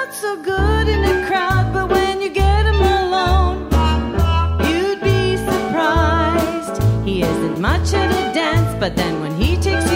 not so good in a crowd, but when you get him alone, you'd be surprised. He isn't much at a dance, but then when he takes